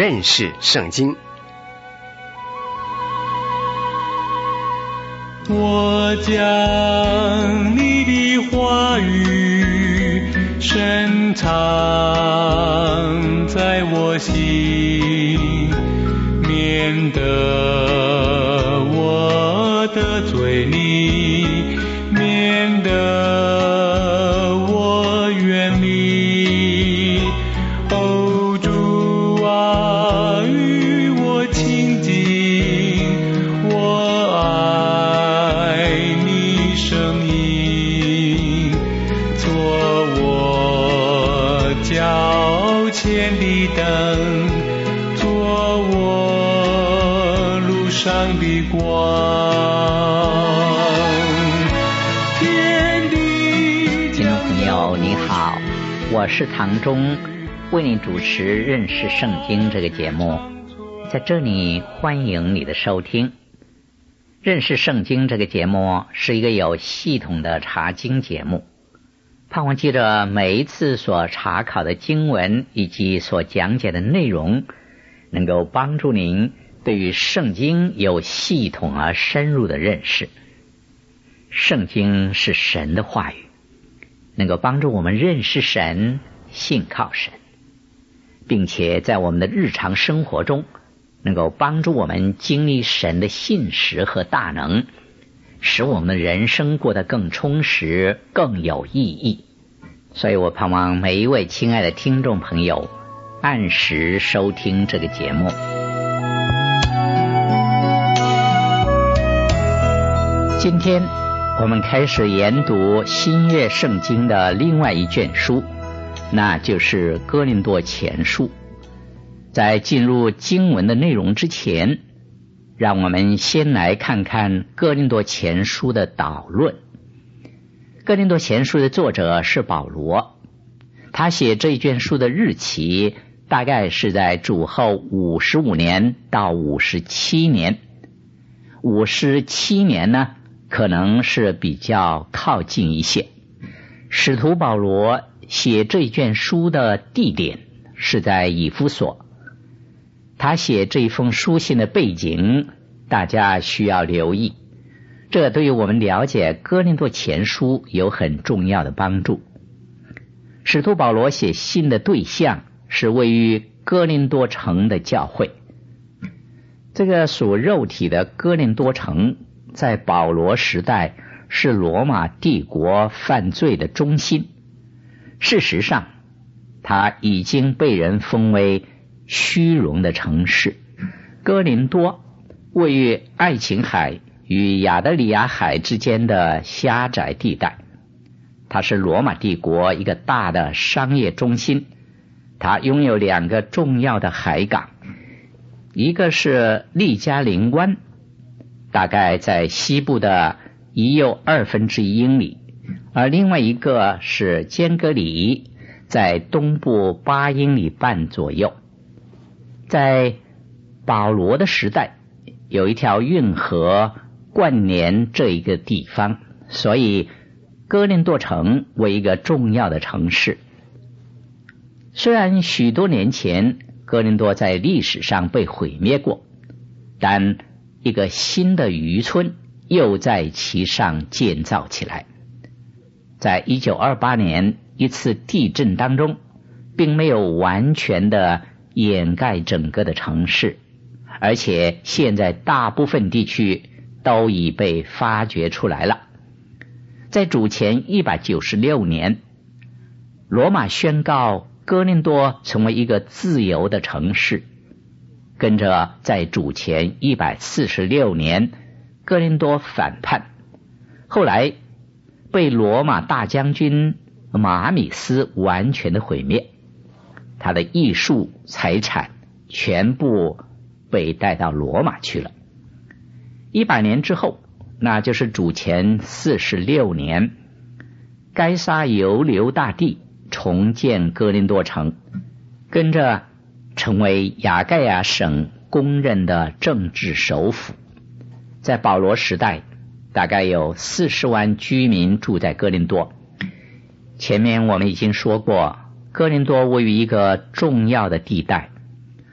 认识圣经。 我将你的话语深藏在我心，免得我得罪你，免得我远离。哦，主啊，与我亲近，我爱你声音，做我脚前的灯，做我路上的光。 听众朋友你好，我是唐忠，为你主持认识圣经这个节目，在这里欢迎你的收听。认识圣经这个节目是一个有系统的查经节目，盼望记着每一次所查考的经文以及所讲解的内容，能够帮助您对于圣经有系统而深入的认识。圣经是神的话语，能够帮助我们认识神，信靠神，并且在我们的日常生活中能够帮助我们经历神的信实和大能，使我们的人生过得更充实，更有意义。所以我盼望每一位亲爱的听众朋友按时收听这个节目。今天我们开始研读新约圣经的另外一卷书，那就是哥林多前书。在进入经文的内容之前，让我们先来看看哥林多前书的导论。哥林多前书的作者是保罗，他写这一卷书的日期大概是在主后55年到57年。57年呢，可能是比较靠近一些。使徒保罗写这一卷书的地点是在以弗所。他写这一封书信的背景大家需要留意，这对于我们了解哥林多前书有很重要的帮助。使徒保罗写信的对象是位于哥林多城的教会。这个属肉体的哥林多城在保罗时代是罗马帝国犯罪的中心。事实上，它已经被人封为虚荣的城市。哥林多位于爱琴海与亚得里亚海之间的狭窄地带，它是罗马帝国一个大的商业中心。它拥有两个重要的海港，一个是利加林湾，大概在西部的1又2分之1英里，而另外一个是坚格里，在东部8英里半左右。在保罗的时代，有一条运河贯连这一个地方，所以哥林多城为一个重要的城市。虽然许多年前哥林多在历史上被毁灭过，但一个新的渔村又在其上建造起来。在1928年一次地震当中，并没有完全的掩盖整个的城市，而且现在大部分地区都已被发掘出来了。在主前196年，罗马宣告哥林多成为一个自由的城市。跟着在主前146年，哥林多反叛，后来被罗马大将军马米斯完全的毁灭，他的艺术财产全部被带到罗马去了。100年之后，那就是主前46年，该撒尤留大帝重建哥林多城，跟着成为亚盖亚省公认的政治首府。在保罗时代，大概有40万居民住在哥林多。前面我们已经说过，哥林多位于一个重要的地带，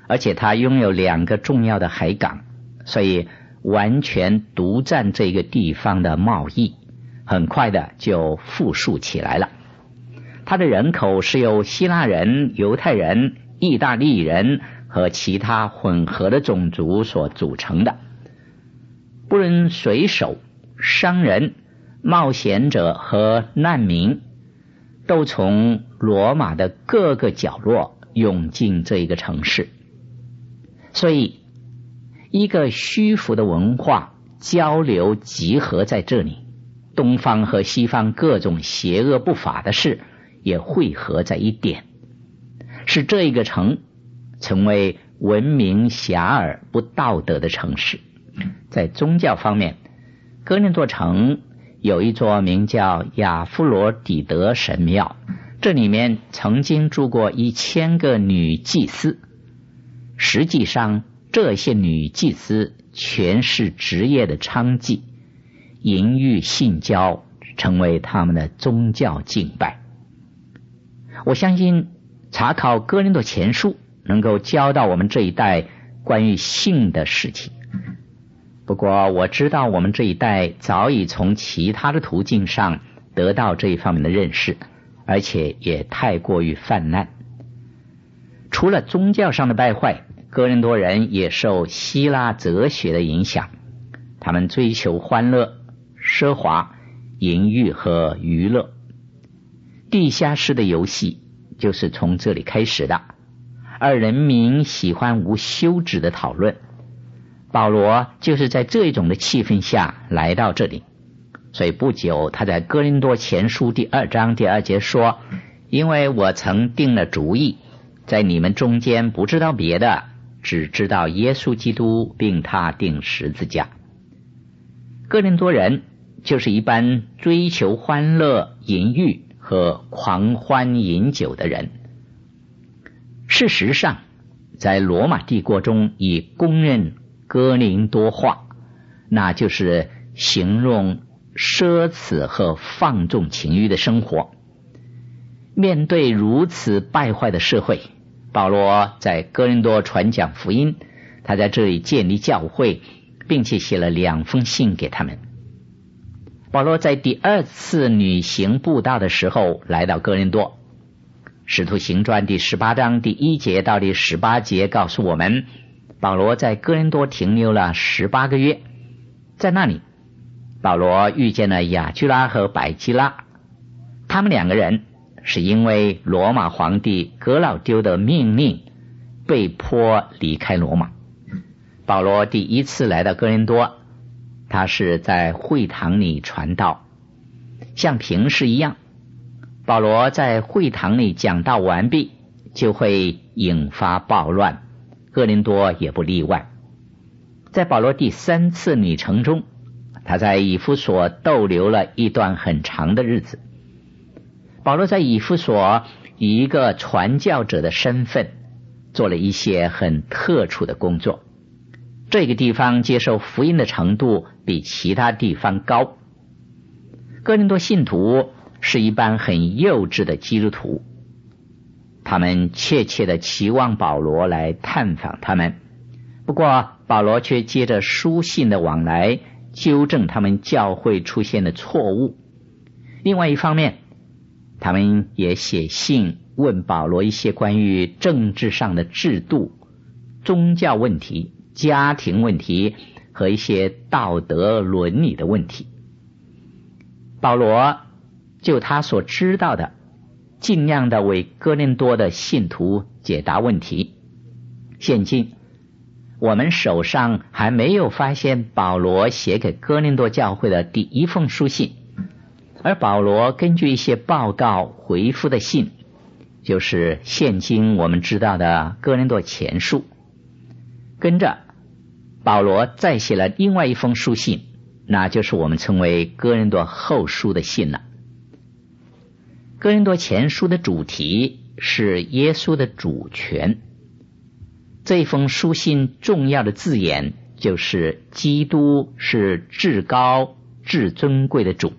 而且它拥有2个重要的海港，所以完全独占这个地方的贸易，很快的就富庶起来了。它的人口是由希腊人、犹太人、意大利人和其他混合的种族所组成的。不论水手、商人、冒险者和难民，都从罗马的各个角落涌进这一个城市。所以一个虚浮的文化交流集合在这里，东方和西方各种邪恶不法的事也汇合在一点，使这一个城成为闻名遐迩不道德的城市。在宗教方面，哥林多城有一座名叫亚弗罗底德神庙，这里面曾经住过1000个女祭司。实际上这些女祭司全是职业的娼妓，淫欲性交成为他们的宗教敬拜。我相信查考哥林多前书能够教导我们这一代关于性的事情。不过我知道我们这一代早已从其他的途径上得到这一方面的认识，而且也太过于泛滥。除了宗教上的败坏，哥林多人也受希腊哲学的影响，他们追求欢乐、奢华、淫欲和娱乐。地下室的游戏就是从这里开始的，而人民喜欢无休止的讨论。保罗就是在这种的气氛下来到这里，所以不久他在哥林多前书第2章第2节说，因为我曾定了主意，在你们中间不知道别的，只知道耶稣基督并他钉十字架。哥林多人就是一般追求欢乐、淫欲和狂欢饮酒的人。事实上，在罗马帝国中已公认哥林多话，那就是形容奢侈和放纵情欲的生活。面对如此败坏的社会，保罗在哥林多传讲福音，他在这里建立教会，并且写了2封信给他们。保罗在第2次旅行布道的时候来到哥林多，使徒行传第18章第1节到第18节告诉我们，保罗在哥林多停留了18个月。在那里，保罗遇见了雅居拉和百基拉，他们2个人是因为罗马皇帝格老丢的命令被迫离开罗马。保罗第1次来到哥林多，他是在会堂里传道，像平时一样，保罗在会堂里讲道完毕就会引发暴乱，哥林多也不例外。在保罗第3次旅程中，他在以弗所逗留了一段很长的日子。保罗在以弗所以一个传教者的身份做了一些很特殊的工作，这个地方接受福音的程度比其他地方高。哥林多信徒是一般很幼稚的基督徒，他们切切地期望保罗来探访他们，不过保罗却接着书信的往来纠正他们教会出现的错误。另外一方面，他们也写信问保罗一些关于政治上的制度、宗教问题、家庭问题和一些道德伦理的问题。保罗就他所知道的，尽量的为哥林多的信徒解答问题。现今我们手上还没有发现保罗写给哥林多教会的第1封书信，而保罗根据一些报告回复的信，就是现今我们知道的哥林多前书。跟着保罗再写了另外1封书信，那就是我们称为哥林多后书的信了。哥林多前书的主题是耶稣的主权，这一封书信重要的字眼就是基督是至高至尊贵的主。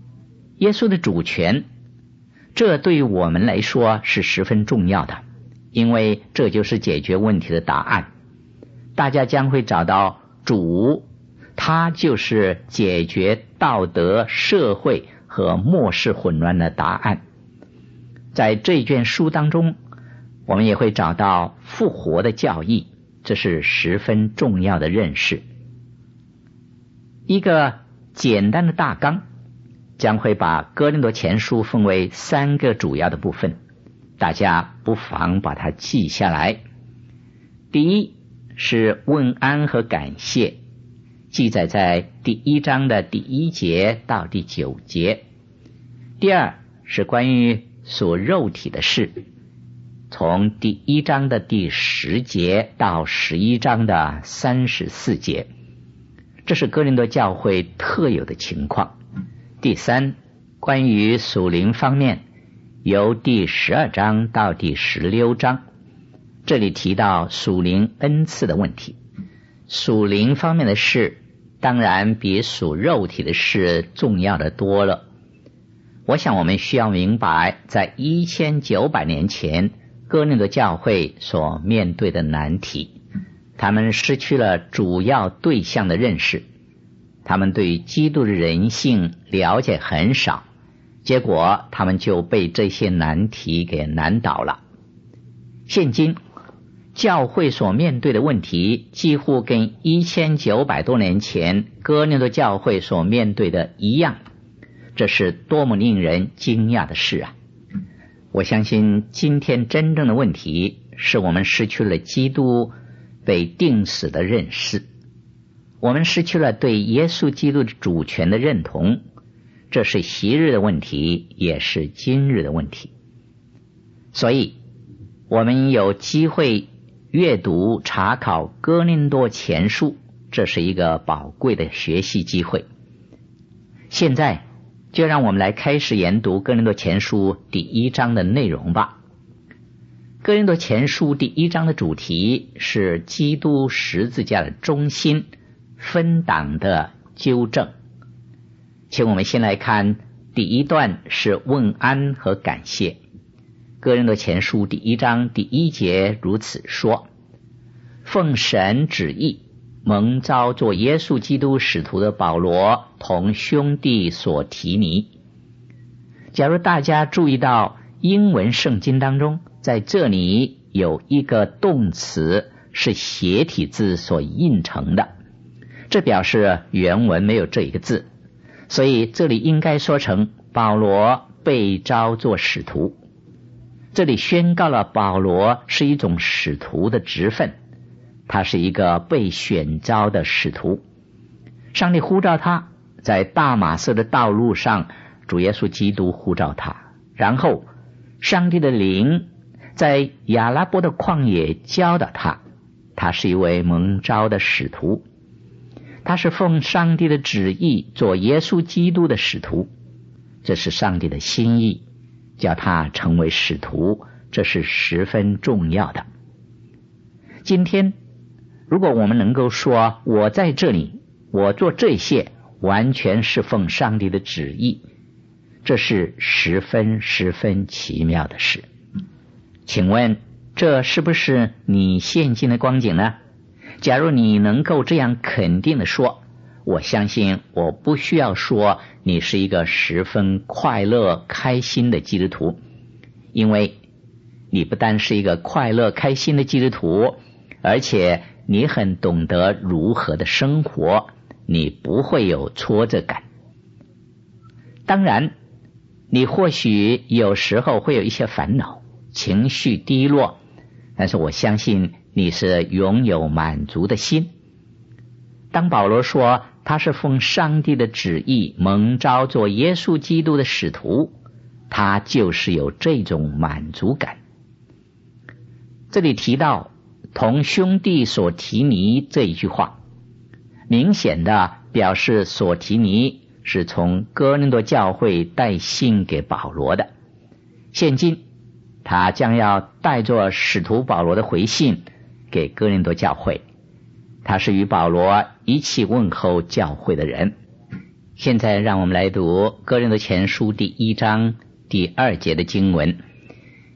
耶稣的主权，这对于我们来说是十分重要的， 因为这就是解决问题的答案。大家将会找到主，他就是解决道德、社会和末世混乱的答案。在这卷书当中，我们也会找到复活的教义，这是十分重要的认识。一个简单的大纲将会把哥林多前书分为3个主要的部分，大家不妨把它记下来。第一是问安和感谢，记载在第1章的第1节到第9节。第二是关于属肉体的事，从第1章的第10节到11章的34节，这是哥林多教会特有的情况。第三，关于属灵方面，由第12章到第16章，这里提到属灵恩赐的问题。属灵方面的事当然比属肉体的事重要的多了。我想我们需要明白，在1900年前哥林多教会所面对的难题，他们失去了主要对象的认识，他们对基督的人性了解很少，结果他们就被这些难题给难倒了。现今教会所面对的问题几乎跟1900多年前哥林多教会所面对的一样，这是多么令人惊讶的事啊！我相信今天真正的问题是我们失去了基督被钉死的认识，我们失去了对耶稣基督的主权的认同，这是昔日的问题，也是今日的问题。所以我们有机会阅读查考哥林多前书，这是一个宝贵的学习机会。现在就让我们来开始研读哥林多前书第1章的内容吧。哥林多前书第1章的主题是基督十字架的中心，分党的纠正。请我们先来看第1段，是问安和感谢。哥林多前书第1章第1节如此说：奉神旨意蒙召做耶稣基督使徒的保罗同兄弟所提尼。假如大家注意到英文圣经当中，在这里有一个动词是斜体字所印成的，这表示原文没有这一个字，所以这里应该说成保罗被召做使徒。这里宣告了保罗是一种使徒的职分，他是一个被选召的使徒。上帝呼召他，在大马色的道路上，主耶稣基督呼召他，然后上帝的灵在亚拉伯的旷野教导他，他是一位蒙召的使徒，他是奉上帝的旨意做耶稣基督的使徒，这是上帝的心意，叫他成为使徒，这是十分重要的。今天如果我们能够说我在这里，我做这些完全是奉上帝的旨意，这是十分奇妙的事。请问这是不是你现今的光景呢？假如你能够这样肯定的说，我相信我不需要说你是一个十分快乐开心的基督徒，因为你不单是一个快乐开心的基督徒，而且你很懂得如何的生活，你不会有挫折感。当然你或许有时候会有一些烦恼，情绪低落，但是我相信你是拥有满足的心。当保罗说他是奉上帝的旨意蒙召做耶稣基督的使徒，他就是有这种满足感。这里提到同兄弟所提尼这一句话，明显的表示所提尼是从哥林多教会带信给保罗的，现今他将要带着使徒保罗的回信给哥林多教会，他是与保罗一起问候教会的人。现在让我们来读哥林多前书第1章第2节的经文：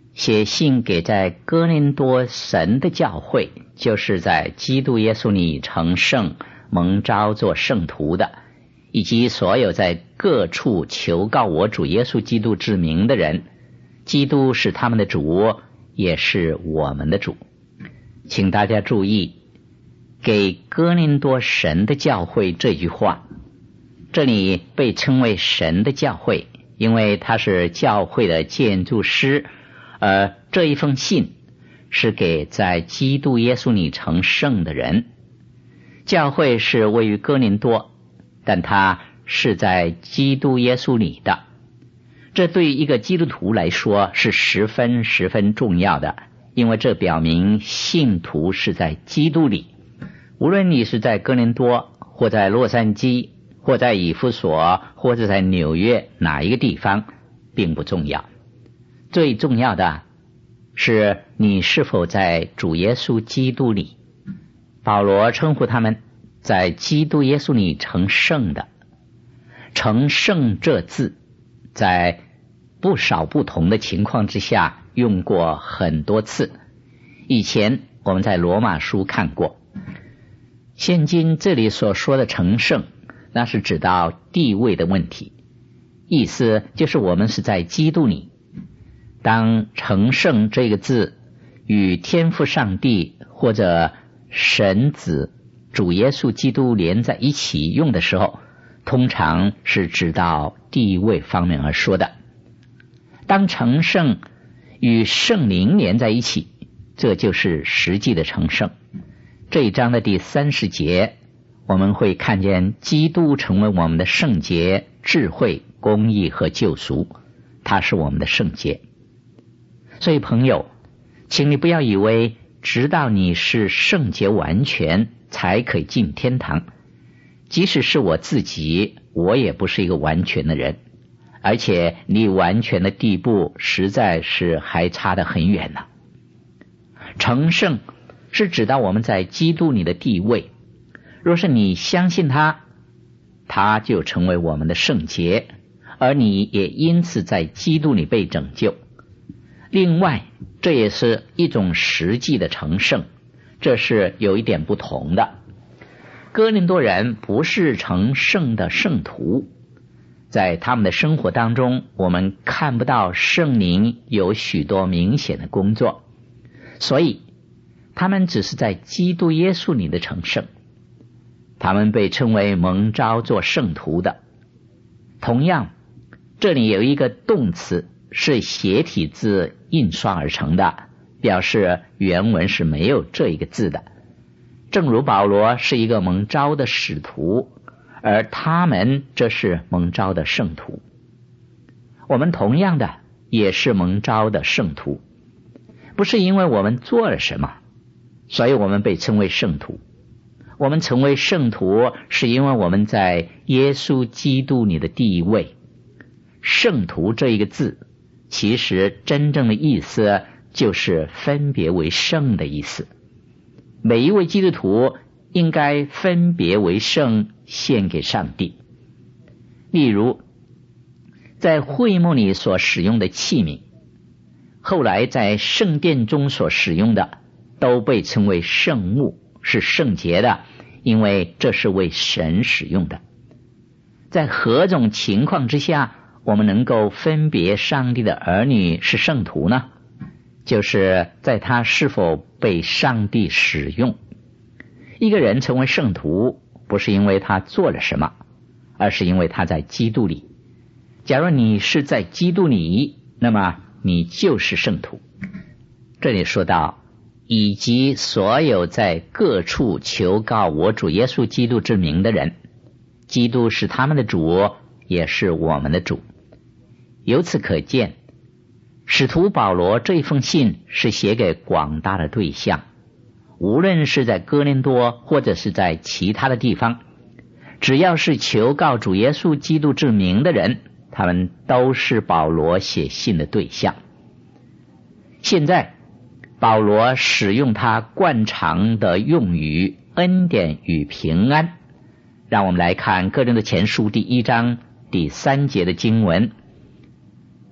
写信给在哥林多神的教会，就是在基督耶稣里成圣蒙召做圣徒的，以及所有在各处求告我主耶稣基督之名的人。基督是他们的主，也是我们的主。请大家注意，给哥林多神的教会这句话，这里被称为神的教会，因为他是教会的建筑师，而这一封信是给在基督耶稣里成圣的人。教会是位于哥林多，但它是在基督耶稣里的。这对于一个基督徒来说是十分重要的，因为这表明信徒是在基督里。无论你是在哥林多，或在洛杉矶，或在以弗所，或者在纽约哪一个地方，并不重要。最重要的是你是否在主耶稣基督里。保罗称呼他们在基督耶稣里成圣的。成圣这字在不少不同的情况之下用过很多次，以前我们在罗马书看过。现今这里所说的成圣，那是指到地位的问题，意思就是我们是在基督里。当成圣这个字与天父上帝或者神子主耶稣基督连在一起用的时候，通常是指到地位方面而说的。当成圣与圣灵连在一起，这就是实际的成圣。这一章的第30节，我们会看见基督成为我们的圣洁、智慧、公义和救赎，他是我们的圣洁。所以朋友，请你不要以为直到你是圣洁完全才可以进天堂。即使是我自己，我也不是一个完全的人，而且离完全的地步实在是还差得很远呢。成圣是指到我们在基督里的地位，若是你相信他，他就成为我们的圣洁，而你也因此在基督里被拯救。另外，这也是一种实际的成圣，这是有一点不同的。哥林多人不是成圣的圣徒，在他们的生活当中，我们看不到圣灵有许多明显的工作，所以他们只是在基督耶稣里的成圣。他们被称为蒙召做圣徒的。同样，这里有一个动词是斜体字印刷而成的，表示原文是没有这一个字的。正如保罗是一个蒙召的使徒，而他们这是蒙召的圣徒。我们同样的也是蒙召的圣徒，不是因为我们做了什么，所以我们被称为圣徒。我们成为圣徒是因为我们在耶稣基督里的地位。圣徒这一个字其实真正的意思就是分别为圣的意思。每一位基督徒应该分别为圣，献给上帝。例如，在会幕里所使用的器皿，后来在圣殿中所使用的，都被称为圣物，是圣洁的，因为这是为神使用的。在何种情况之下，我们能够分别上帝的儿女是圣徒呢？就是在他是否被上帝使用。一个人成为圣徒，不是因为他做了什么，而是因为他在基督里。假如你是在基督里，那么你就是圣徒。这里说到，以及所有在各处求告我主耶稣基督之名的人，基督是他们的主，也是我们的主。由此可见，使徒保罗这一封信是写给广大的对象，无论是在哥林多或者是在其他的地方，只要是求告主耶稣基督之名的人，他们都是保罗写信的对象。现在保罗使用他惯常的用语恩典与平安，让我们来看哥林多前书第1章第3节的经文。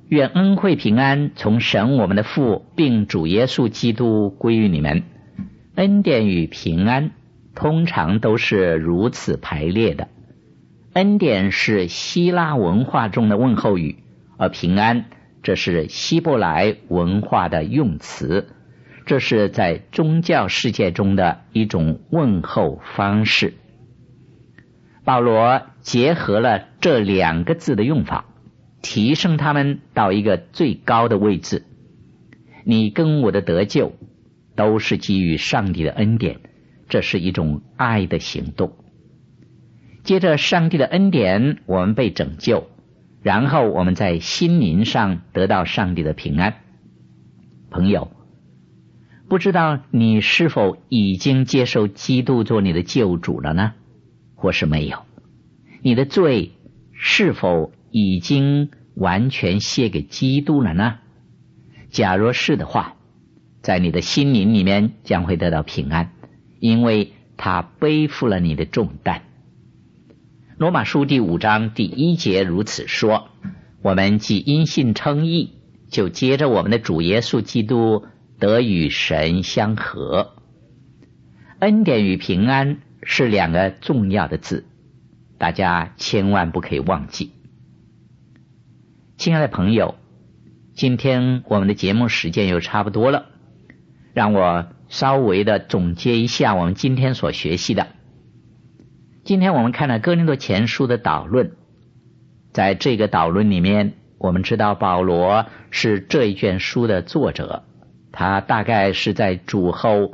愿恩惠平安从神我们的父并主耶稣基督归于你们。恩典与平安通常都是如此排列的。恩典是希腊文化中的问候语，而平安这是希伯来文化的用词，这是在宗教世界中的一种问候方式。保罗结合了这两个字的用法，提升他们到一个最高的位置。你跟我的得救都是基于上帝的恩典，这是一种爱的行动。接着上帝的恩典，我们被拯救，然后我们在心灵上得到上帝的平安。朋友，不知道你是否已经接受基督做你的救主了呢？或是没有？你的罪是否已经完全卸给基督了呢？假若是的话，在你的心灵里面将会得到平安，因为他背负了你的重担。罗马书第5章第1节如此说：我们既因信称义，就接着我们的主耶稣基督得与神相合。恩典与平安是两个重要的字，大家千万不可以忘记。亲爱的朋友，今天我们的节目时间又差不多了，让我稍微的总结一下我们今天所学习的。今天我们看了哥林多前书的导论，在这个导论里面，我们知道保罗是这一卷书的作者，他大概是在主后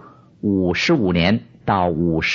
55年到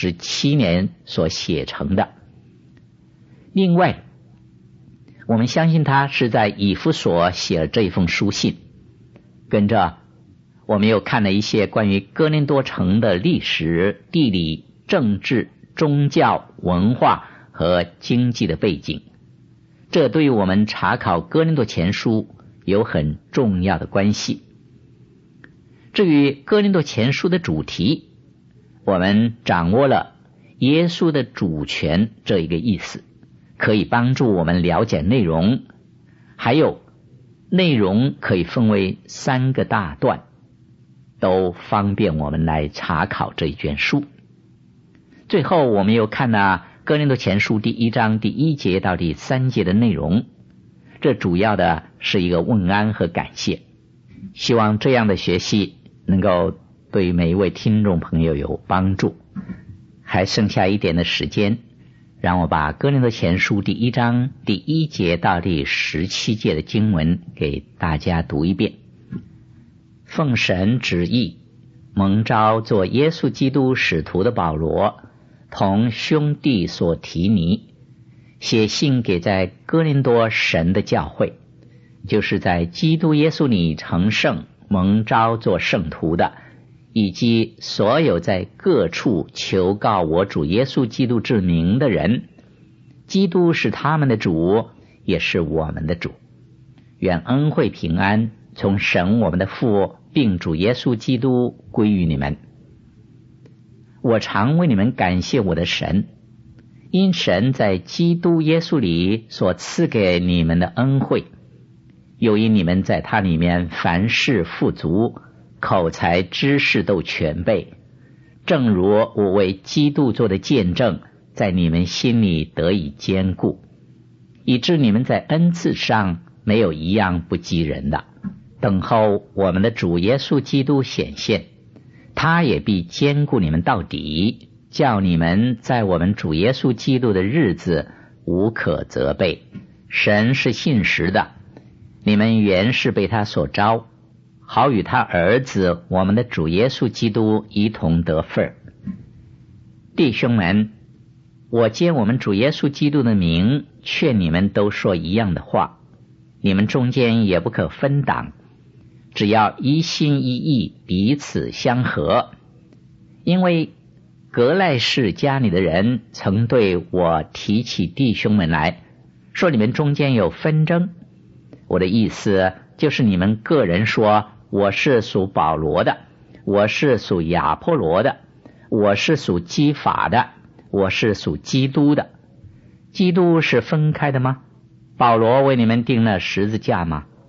57年所写成的。另外，我们相信他是在以弗所写了这一封书信。跟着我们又看了一些关于哥林多城的历史、地理、政治、宗教、文化和经济的背景，这对于我们查考哥林多前书有很重要的关系。至于哥林多前书的主题，我们掌握了耶稣的主权这一个意思，可以帮助我们了解内容，还有内容可以分为3个大段，都方便我们来查考这一卷书。最后我们又看了哥林多前书第1章第1节到第3节的内容，这主要的是一个问安和感谢。希望这样的学习能够对每一位听众朋友有帮助。还剩下一点的时间，让我把哥林多前书第1章第1节到第17节的经文给大家读一遍。奉神旨意，蒙召做耶稣基督使徒的保罗，同兄弟所提尼，写信给在哥林多神的教会，就是在基督耶稣里成圣蒙召做圣徒的，以及所有在各处求告我主耶稣基督之名的人。基督是他们的主，也是我们的主。愿恩惠平安从神我们的父并主耶稣基督归于你们。我常为你们感谢我的神，因神在基督耶稣里所赐给你们的恩惠，又因你们在他里面凡事富足，口才知识都全备，正如我为基督做的见证，在你们心里得以坚固，以致你们在恩赐上没有一样不及人的。等候我们的主耶稣基督显现，他也必坚固你们到底，叫你们在我们主耶稣基督的日子无可责备。神是信实的，你们原是被他所招，好与他儿子我们的主耶稣基督一同得份。弟兄们，我借我们主耶稣基督的名劝你们都说一样的话，你们中间也不可分党，只要一心一意，彼此相合。因为格赖士家里的人曾对我提起弟兄们来，说你们中间有纷争。我的意思就是你们个人说，我是属保罗的，我是属亚波罗的，我是属基法的，我是属基督的。基督是分开的吗？保罗为你们钉了十字架吗？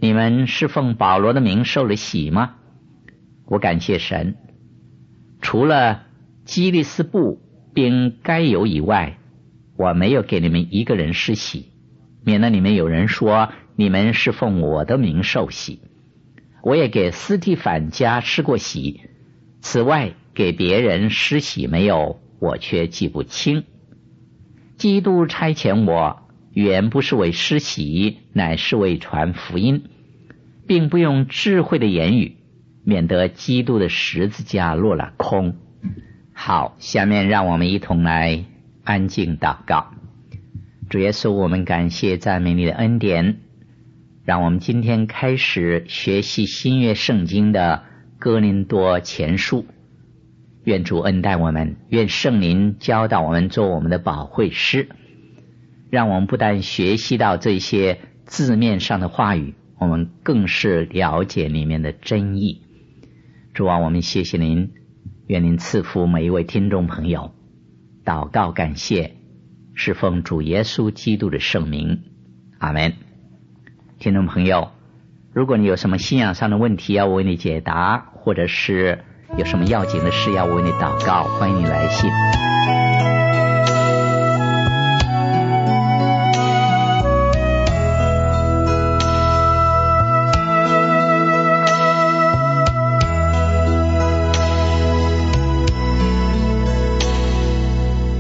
你们是奉保罗的名受了洗吗？我感谢神，除了基利斯布并该犹以外，我没有给你们一个人施洗，免得你们有人说你们是奉我的名受洗。我也给斯提反家施过洗，此外给别人施洗没有，我却记不清。基督差遣我，原不是为施洗，乃是为传福音，并不用智慧的言语，免得基督的十字架落了空。好，下面让我们一同来安静祷告。主耶稣，我们感谢赞美你的恩典，让我们今天开始学习新约圣经的哥林多前书。愿主恩待我们，愿圣灵教导我们做我们的保惠师，让我们不但学习到这些字面上的话语，我们更是了解里面的真意。主啊，我们谢谢您，愿您赐福每一位听众朋友。祷告感谢，是奉主耶稣基督的圣名，阿们。听众朋友，如果你有什么信仰上的问题要我为你解答，或者是有什么要紧的事要我为你祷告，欢迎你来信。